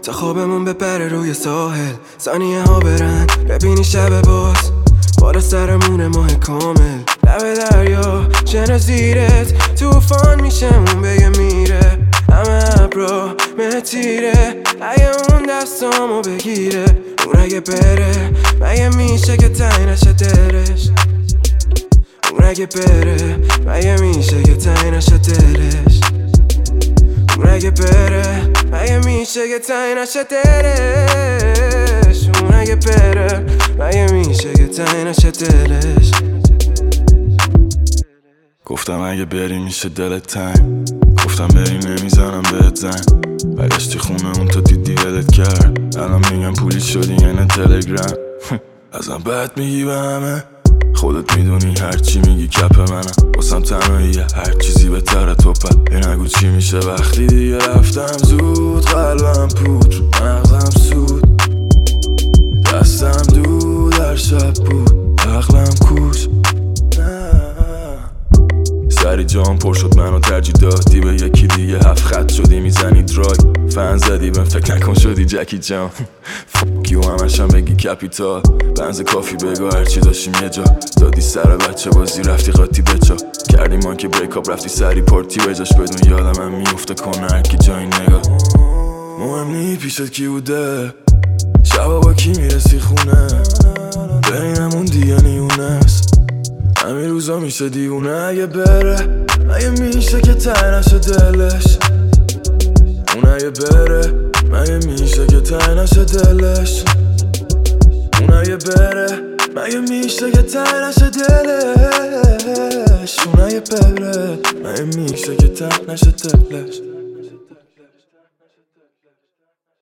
تا خوابمون بپره روی ساحل، ثانیه ها برن ببینی شب باز بالا سرمون ماه کامل، لب دریا شن زیرت توفان میشه اون بگه میره، همه ابرا متیره اگه اون دستامو بگیره، اون اگه بره مگه میشه که تنگ نشه دلش، اون اگه بره مگه میشه که تنگ نشه دلش، اون اگه بره مگه میشه که تنگ نشه دلش، اون اگه بره مگه میشه که تنگ نشه دلش. گفتم اگه بری میشه دلت تنگ، گفتم بری نمیزنم بهت زنگ، برگشتی خونه اون تو دیدی ولت کرد، الان میگم پولی شدی یعنی تلگرام ازم بد میگی به همه، خودت میدونی هرچی میگی کپ منم، واسم تنهاییه هر چیزی بهتره تو پد، نگو چی میشه وقتی دیگه رفتم زود، قلبم پودر مغزم سود، دستم دود در شب بود عقلم کوش، سری جام پر شد منو ترجیح دادی به یکی دیگه، 7 خط شدی میزنی دراگ، فن زدی بهم فکر نکن شدی جکی جان فاکی و همشم بگی کپیتال، بنز کافی بگو هرچی داشتیم یه جا، دادی سر بچه بازی رفتی قاطی بچا، کردی مان که بریک اپ رفتی سری پارتی بجاش، بدون یادم هم میفته کنه هرکی جای نگاه، مهم نی پیشت کی بوده شبا با کی میرسی خونه، بینمون دیگه نیونه است همین روزا میشه دیونه، اگه بره مگه میشه که تنگ نشه دلش، اون اگه بره مگه میشه که تنگ نشه دلش، اون اگه بره مگه میشه که تنگ نشه دلش، اون اگه بره مگه میشه که تنگ نشه دلش.